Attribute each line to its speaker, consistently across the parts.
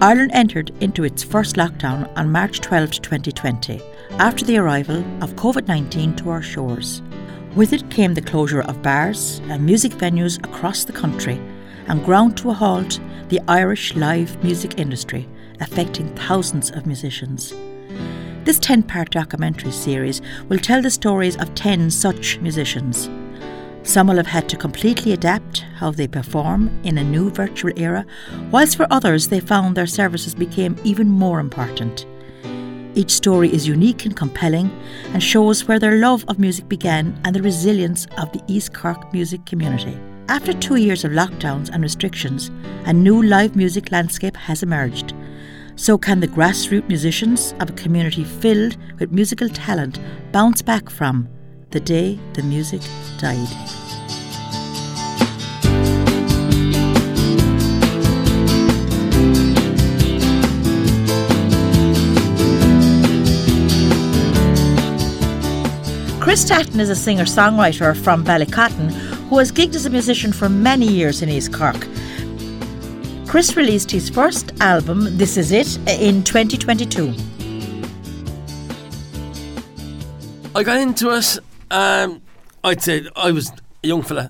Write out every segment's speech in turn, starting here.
Speaker 1: Ireland entered into its first lockdown on March 12, 2020, after the arrival of COVID-19 to our shores. With it came the closure of bars and music venues across the country and ground to a halt the Irish live music industry, affecting thousands of musicians. This 10-part documentary series will tell the stories of 10 such musicians. Some will have had to completely adapt how they perform in a new virtual era, whilst for others they found their services became even more important. Each story is unique and compelling and shows where their love of music began and the resilience of the East Cork music community. After 2 years of lockdowns and restrictions, a new live music landscape has emerged. So can the grassroots musicians of a community filled with musical talent bounce back from the day the music died? Chris Tatton is a singer-songwriter from Ballycotton who has gigged as a musician for many years in East Cork. Chris released his first album, This Is It, in 2022.
Speaker 2: I got into it, I'd say I was a young fella,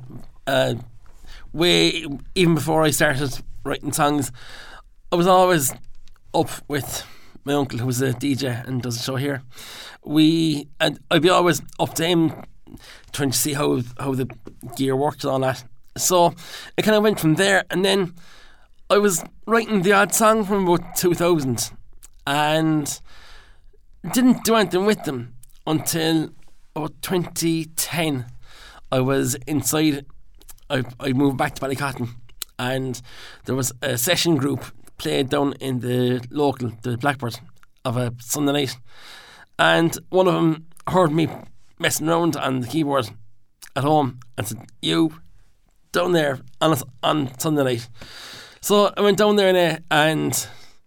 Speaker 2: even before I started writing songs. I was always up with my uncle, who was a DJ and does a show here. And I'd be always up to him, trying to see how the gear worked and all that. So it kind of went from there, and then I was writing the odd song from about 2000 and didn't do anything with them until about 2010. I was inside, I moved back to Ballycotton, and there was a session group played down in the Blackbird, of a Sunday night, and one of them heard me messing around on the keyboard at home and said, "You down there on Sunday night." So I went down there and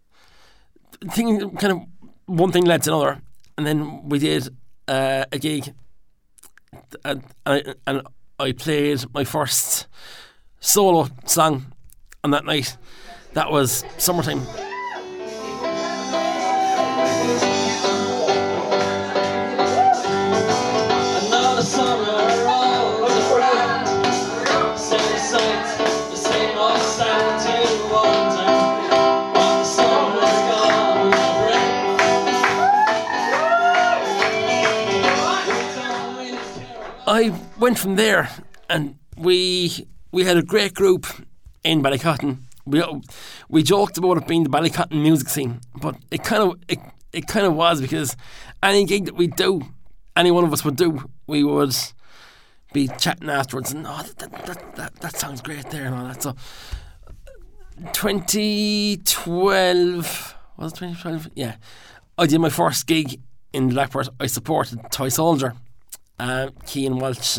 Speaker 2: one thing led to another, and then we did a gig, and I played my first solo song on that night. That was Summertime. I went from there, and we had a great group in Ballycotton. We joked about it being the Ballycotton music scene, but it kind of was, because any gig that we do, any one of us would do, we would be chatting afterwards, and that sounds great there and all that. So 2012, was it 2012? Yeah, I did my first gig in Blackbird. I supported Toy Soldier. Cian Walsh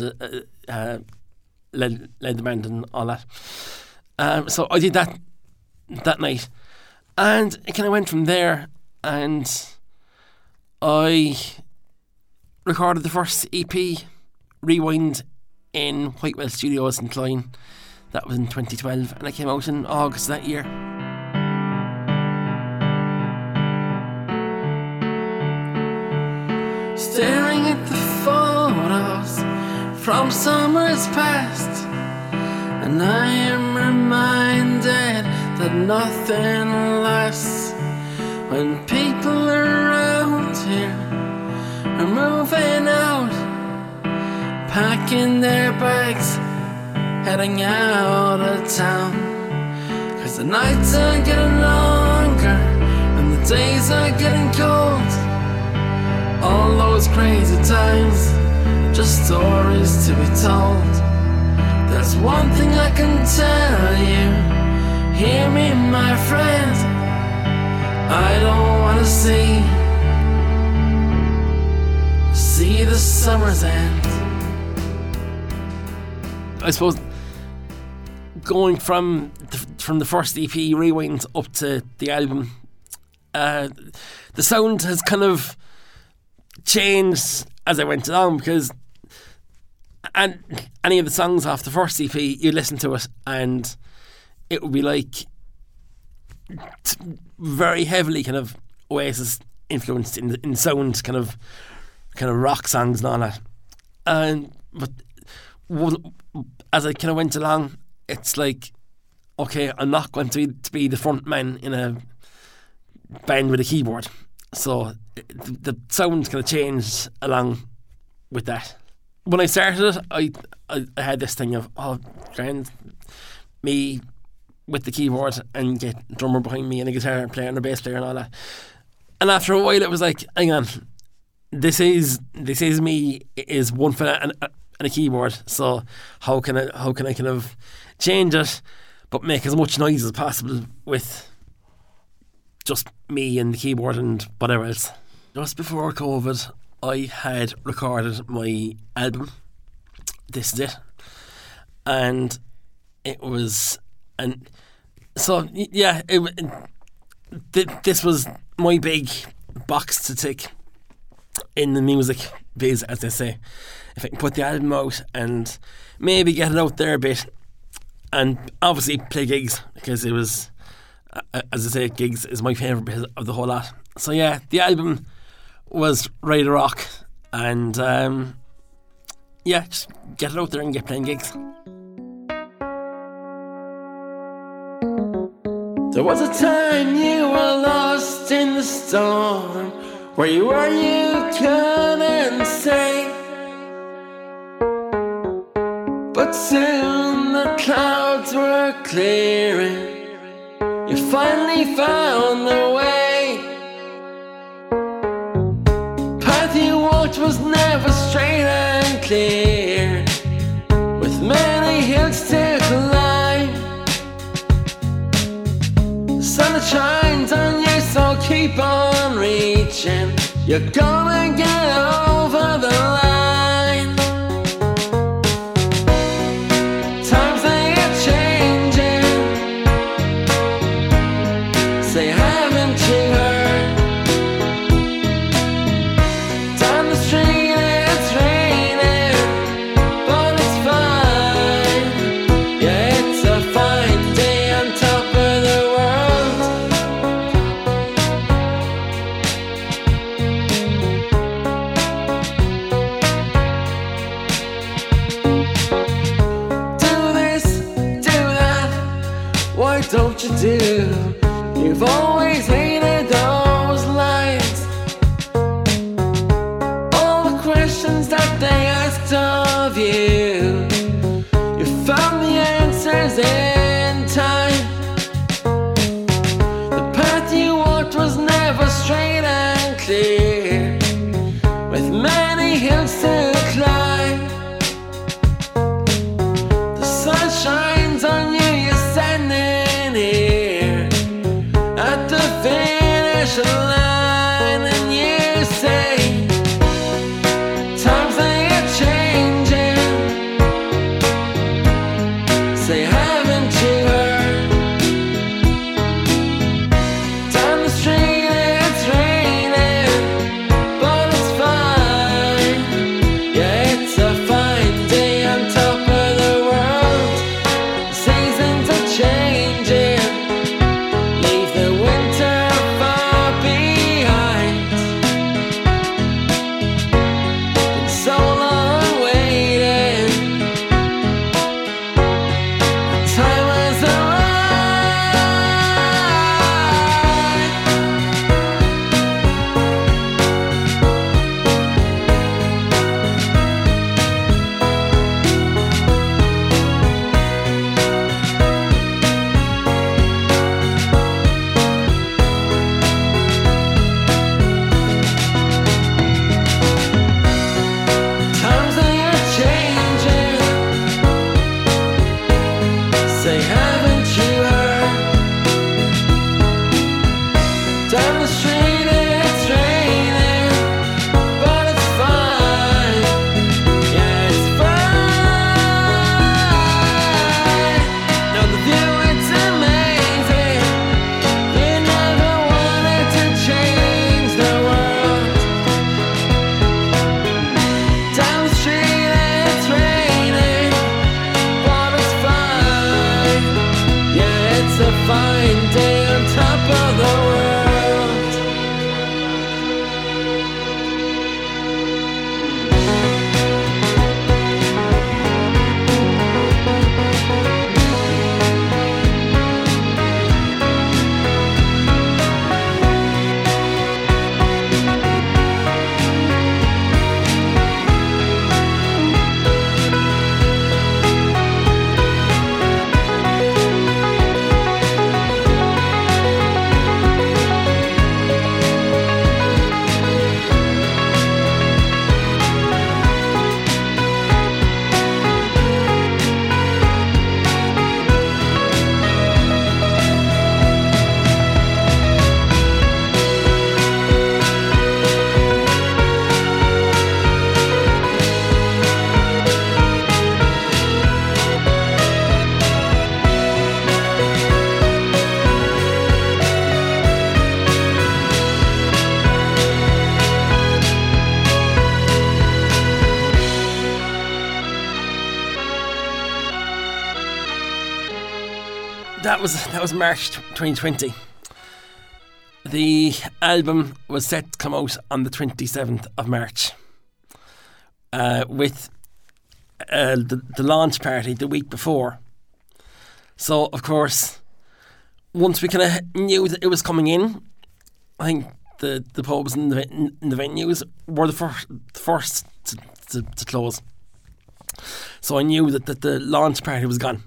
Speaker 2: led the band and all that. So I did that night, and it kind of went from there, and I recorded the first EP, Rewind, in Whitewell Studios in Clyne. That was in 2012, and it came out in August that year. Staring at the photos from summers past, and I am reminded that nothing lasts when people around here are moving out, packing their bags, heading out of town. 'Cause the nights are getting longer and the days are getting cold. All those crazy times, just stories to be told. There's one thing I can tell you, hear me my friend, I don't wanna see the summer's end. I suppose going from the first EP, Rewind, up to the album, the sound has kind of changed as I went along, because any of the songs off the first EP, you listen to it and it would be like very heavily kind of Oasis influenced in sound, kind of rock songs and all that. But as I kind of went along, it's like, okay, I'm not going to be the front man in a band with a keyboard. So the sound kind of changed along with that. When I started it, I had this thing of, grand, me with the keyboard and get a drummer behind me and a guitar player and a bass player and all that. And after a while, it was like, hang on, this is me. It is one fella and a keyboard. So how can I kind of change it, but make as much noise as possible with just me and the keyboard and whatever else. Just before COVID, I had recorded my album. This is it, and it was, and so yeah, this was my big box to tick in the music biz, as they say. If I can put the album out and maybe get it out there a bit, and obviously play gigs, because it was, as I say, gigs is my favourite bit of the whole lot. So yeah, the album was Ride a Rock, and yeah, just get it out there and get playing gigs.
Speaker 3: There was a time you were lost in the storm. Where you were you couldn't say, but soon the clouds were clearing. You finally found the way. Path you walked was never straight and clear, with many hills to climb. The sun that shines on you, so keep on reaching. You're gonna get over the line. Times they are changing. Say, haven't you heard? Down the street it's raining, but it's fine. Yeah, it's a fine day on top of the world. Do this, do that, why don't you do? You've always hated those lines, all the questions that they asked of you. You found the answers in time. The path you walked was never straight and clear, with many hills to climb. The sun shines on you, you're standing here at the finish line, and you say, times they are changing. Say, haven't you heard? Down the street it's raining, but it's fine. Yeah, it's a fine day on top of the world. Seasons are changing. Leave the winter far behind. Been so long waiting. Time has arrived. Times they are changing. Say, haven't you heard? Down the street it's raining, but it's fine. Yeah, it's fine. Now the view, it's amazing. You never wanted to change the world. Down the street it's raining, but it's fine. Yeah, it's a fine day on top
Speaker 2: that was March 2020. The album was set to come out on the 27th of March, with the launch party the week before. So, of course, once we kind of knew that it was coming in, I think the pubs and the venues were the first to close. So I knew that the launch party was gone.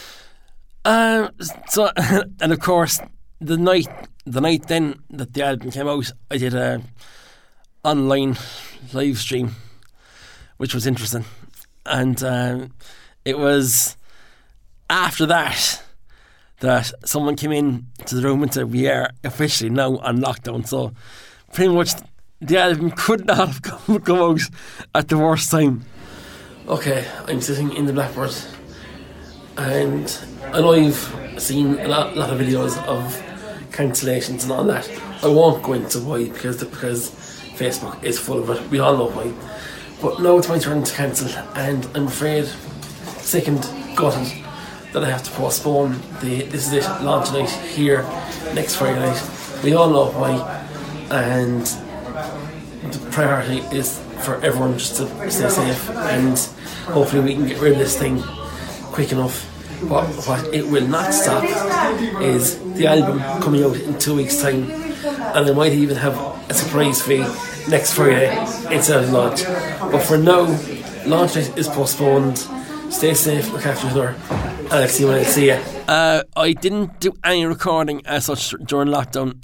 Speaker 2: So and of course the night then that the album came out, I did a online live stream, which was interesting, and it was after that someone came in to the room and said, we are officially now on lockdown. So pretty much the album could not have come out at the worst time. Okay, I'm sitting in the Blackbird, and I know you've seen a lot of videos of cancellations and all that. I won't go into why, because Facebook is full of it. We all know why. But now it's my turn to cancel, and I'm afraid, second gutted, that I have to postpone This Is It launch night here next Friday night. We all know why, and the priority is for everyone just to stay safe, and hopefully we can get rid of this thing quick enough. But what it will not stop is the album coming out in 2 weeks' time, and I might even have a surprise for you next Friday instead of launch. But for now, launch night is postponed. Stay safe, look after each other, and I'll see you when I see you. I didn't do any recording as such during lockdown.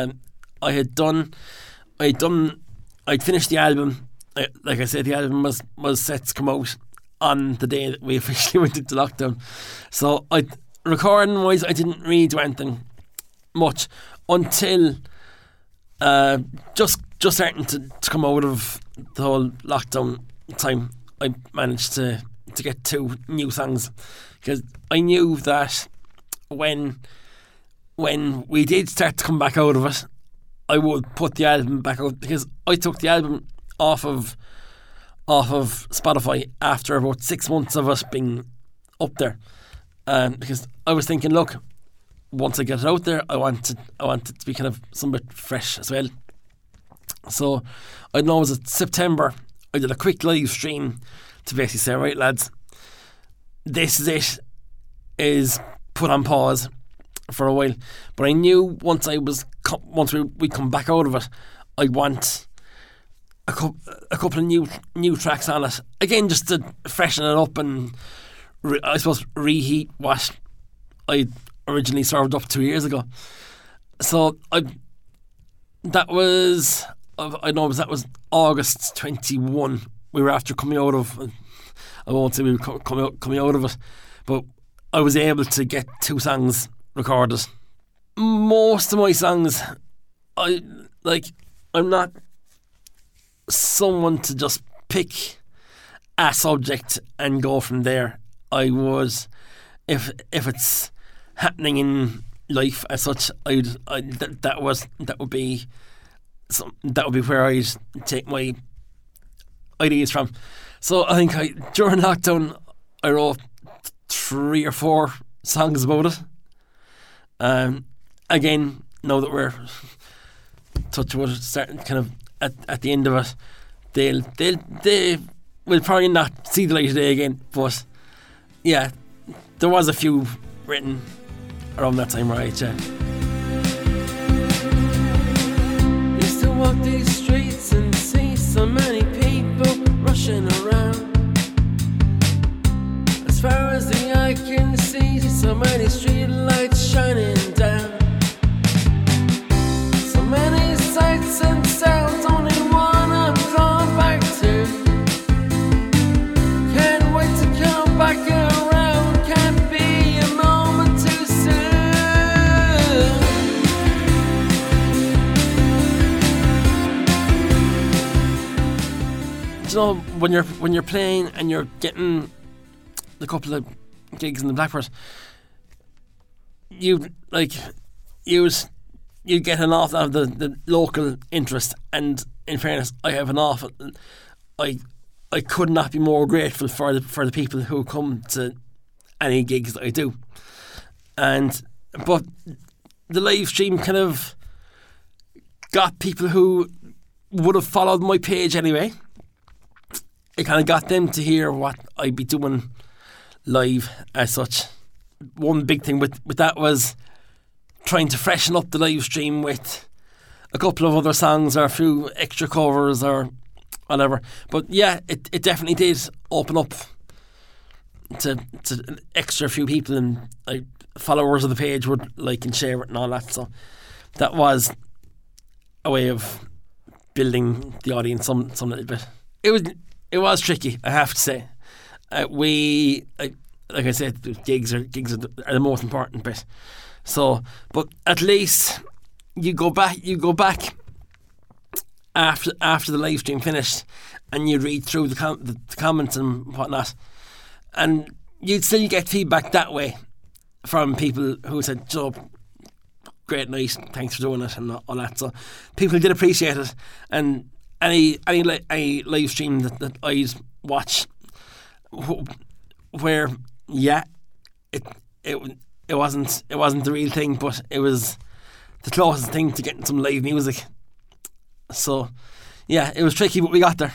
Speaker 2: I'd finished the album. Like I said, the album was set to come out on the day that we officially went into lockdown. So recording wise, I didn't really do anything much until just starting to come out of the whole lockdown time. I managed to get 2 new songs, because I knew that when we did start to come back out of it, I would put the album back out, because I took the album off of Spotify after about 6 months of us being up there, because I was thinking, look, once I get it out there, I want it to be kind of somewhat fresh as well. So I know it was September. I did a quick live stream to basically say, right lads, This Is It is put on pause for a while, but I knew once we come back out of it, I want a couple of new tracks on it again, just to freshen it up and I suppose reheat what I originally served up 2 years ago. So that was August 21. We were after coming out of, I won't say we were coming out of it, but I was able to get 2 songs recorded. Most of my songs, I'm not someone to just pick a subject and go from there. I would, if it's happening in life as such, that would be where I'd take my ideas from. So I think during lockdown I wrote 3 or 4 songs about it. Again, now that we're touch wood, starting kind of at the end of it, they will probably not see the light of day again. But yeah, there was a few written around that time, right? Yeah.
Speaker 3: Used to walk these streets and see so many people rushing around. As far as the eye can see, so many street lights shining down. So many sights and sounds, only one I'm drawn back to. Can't wait to come back around, can't be a moment too soon.
Speaker 2: You know, when you're playing and you're getting a couple of gigs in the Blackbird, you get an awful lot of the local interest, and in fairness, I could not be more grateful for the people who come to any gigs that I do. But the live stream kind of got people who would have followed my page anyway. It kind of got them to hear what I'd be doing live as such. One big thing with that was trying to freshen up the live stream with a couple of other songs or a few extra covers or whatever. But yeah, it definitely did open up to an extra few people, and followers of the page would like and share it and all that. So that was a way of building the audience some little bit. It was tricky, I have to say. Like I said, gigs are the most important bit. So, but at least you go back after the live stream finished, and you read through the comments and whatnot, and you'd still get feedback that way from people who said, "Joe, great night, thanks for doing it," and all that. So people did appreciate it, and any live stream that I'd watch where it wasn't the real thing, but it was the closest thing to getting some live music. So yeah, it was tricky, but we got there.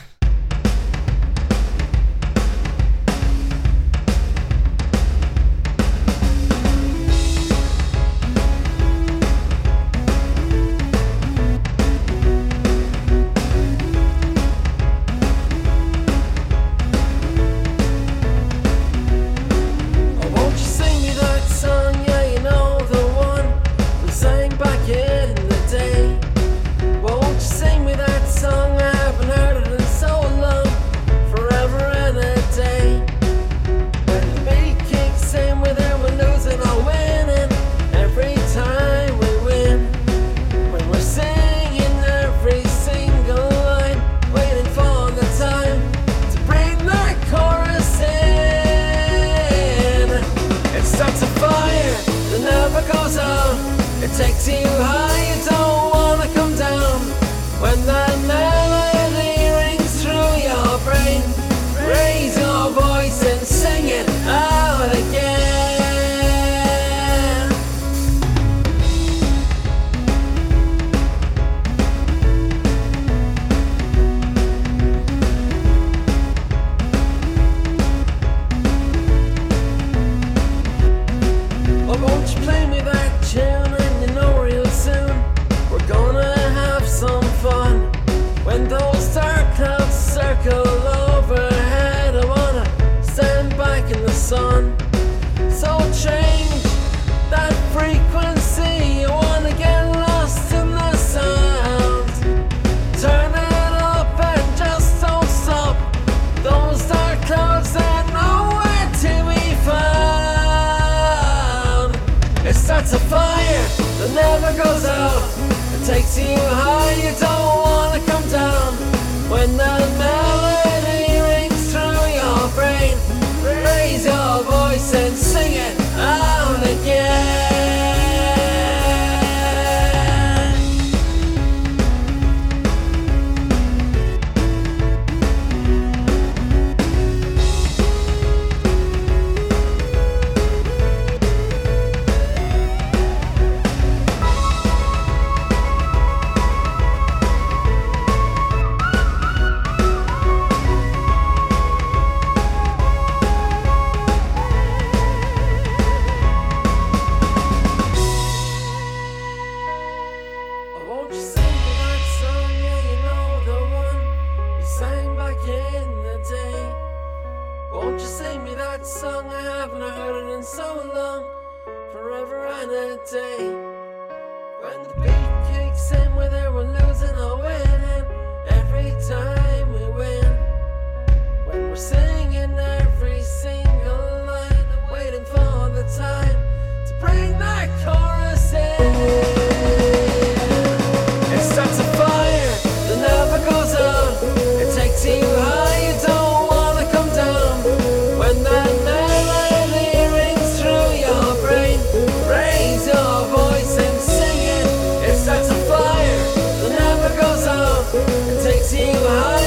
Speaker 3: Takes you high.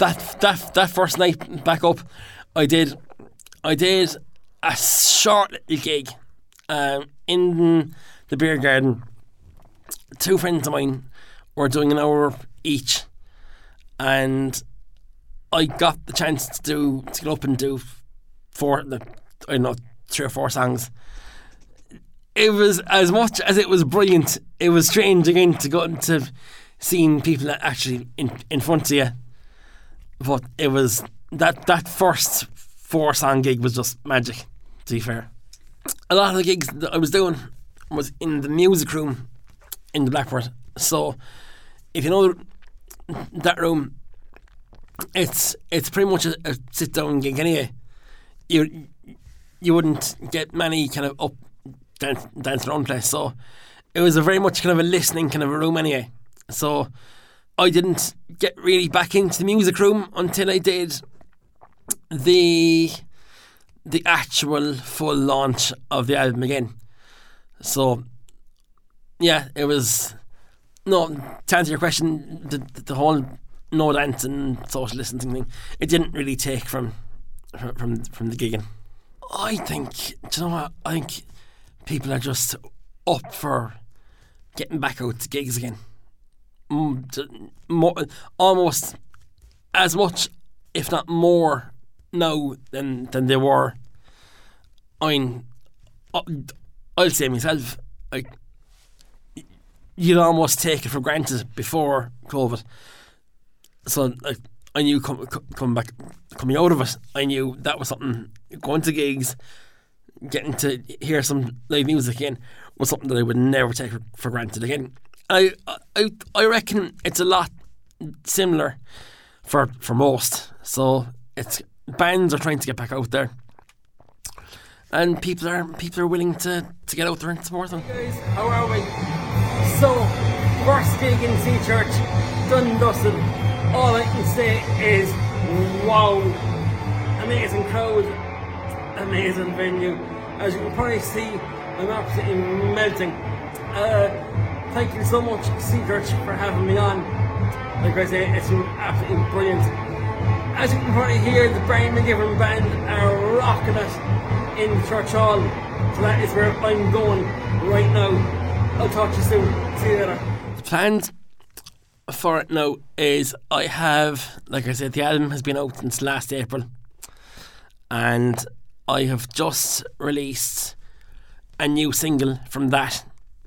Speaker 2: that first night back up, I did a short little gig in the beer garden. Two friends of mine were doing an hour each, and I got the chance to get up and do 3 or 4 songs. It was, as much as it was brilliant, it was strange again to go into seeing people actually in front of you. But it was that first 4-song gig was just magic, to be fair. A lot of the gigs that I was doing was in the music room in the Blackbird. So if you know that room, it's pretty much a sit down gig anyway. You wouldn't get many kind of up dance around place. So it was a very much kind of a listening kind of a room anyway. So I didn't get really back into the music room until I did the actual full launch of the album again. So yeah, it was, no, to answer your question, the whole no dance and social distancing thing, it didn't really take from the gigging. I think, do you know what, I think people are just up for getting back out to gigs again. Almost as much, if not more, now than they were. I'll say myself, like, you'd almost take it for granted before COVID. So like, I knew coming out of it, I knew that was something. Going to gigs, getting to hear some live music again, was something that I would never take for granted again. I reckon it's a lot similar for most. So it's, bands are trying to get back out there, and people are willing to get out there and support them.
Speaker 4: Guys, how are we? So, first gig in Sea Church, done and dusted. All I can say is wow, amazing crowd, amazing venue. As you can probably see, I'm absolutely melting. Thank you so much, Sea Church, for having me on. Like I say, it's been absolutely brilliant. As you can probably hear, the Brian McGivern band are rocking it in the church hall. So that is where I'm going right now. I'll talk to you soon. See you later.
Speaker 2: The plans for it now is, I have, like I said, the album has been out since last April, and I have just released a new single from that,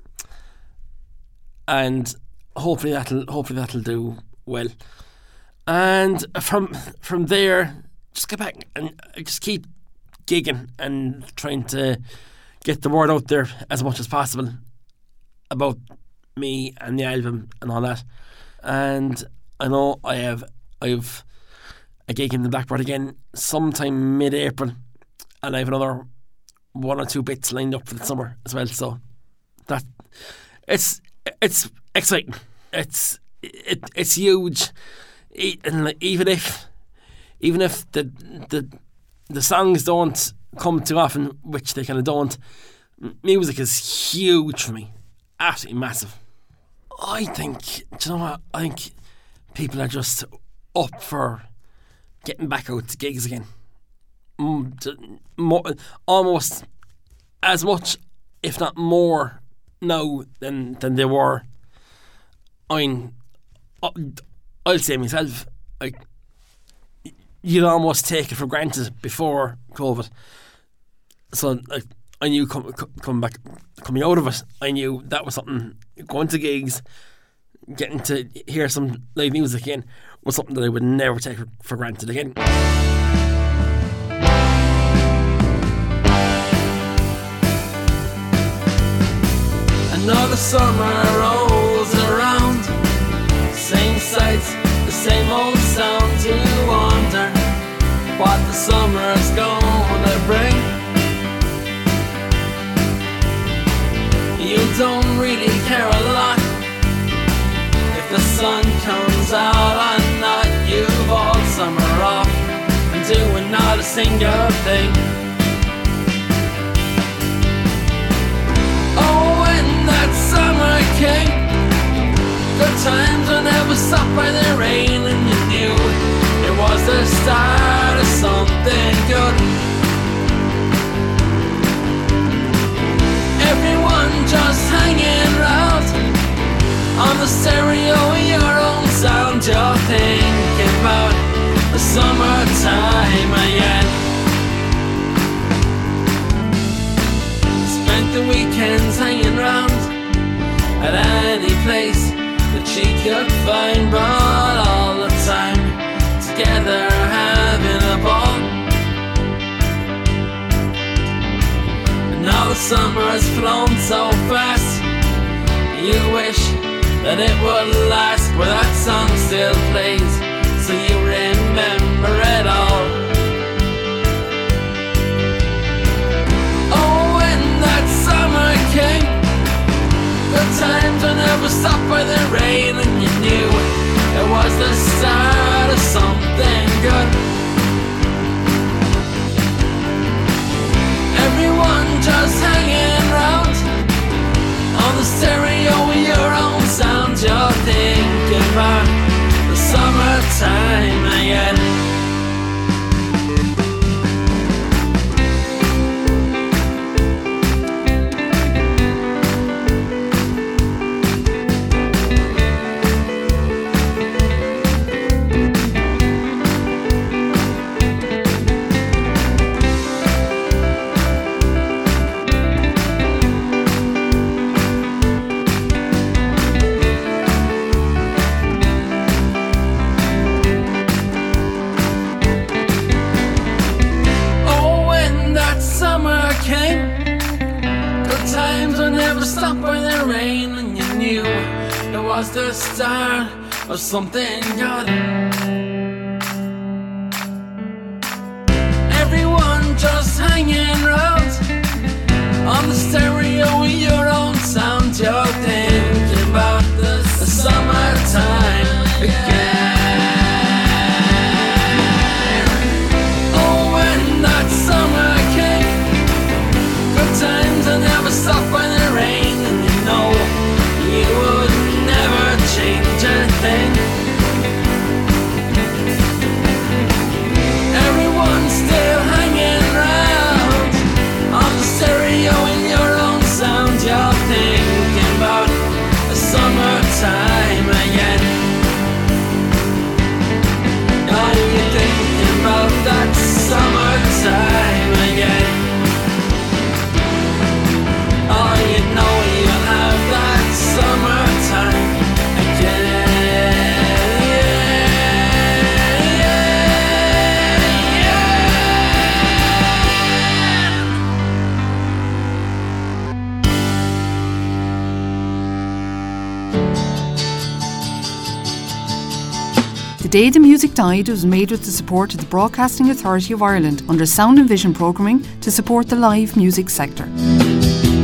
Speaker 2: and hopefully that'll do well. And from there, just get back and just keep gigging and trying to get the word out there as much as possible about me and the album and all that. And I know I've a gig in the Blackbird again sometime mid-April, and I have another 1 or 2 bits lined up for the summer as well. So that it's exciting. It's huge. And even if the songs don't come too often, which they kind of don't, music is huge for me, absolutely massive. I think, do you know what? I think people are just up for getting back out to gigs again. Almost as much, if not more, now than they were. I'll say myself, like, you'd almost take it for granted before COVID. So like, I knew coming out of it, I knew that was something. Going to gigs, getting to hear some live music again, was something that I would never take for granted again.
Speaker 3: Another summer rolls around, same sights, the same old sound, to wonder what the summer's gonna bring. You don't really care a lot if the sun comes out or not. You've all summer off and doing not a single thing. Oh, when that summer came, good times were never stopped by the rain, and you knew it the start of something good. Everyone just hanging round on the stereo, your own sound. You're thinking about the summertime again. Spent the weekends hanging round at any place that she could find, but all the time together having a ball. And now the summer has flown so fast, you wish that it would last, but that song still plays, so you remember it all. Oh, when that summer came, good times will never stop by the rain, and you knew it was the start of something good. Everyone just hanging round on the stereo with your own sound. You're thinking about the summertime again. Was the start of something good. Everyone just hanging round on the stereo with your own sound. You're thinking about the summertime again. Oh, when that summer came, good times will never stop by the rain, and you know you would change a thing. Everyone's still hanging round on the stereo in your own sound. You're thinking about the summertime again. Are you thinking about that summertime again? Oh, you know you'll have that summertime.
Speaker 5: The Day the Music Died was made with the support of the Broadcasting Authority of Ireland under Sound and Vision programming to support the live music sector.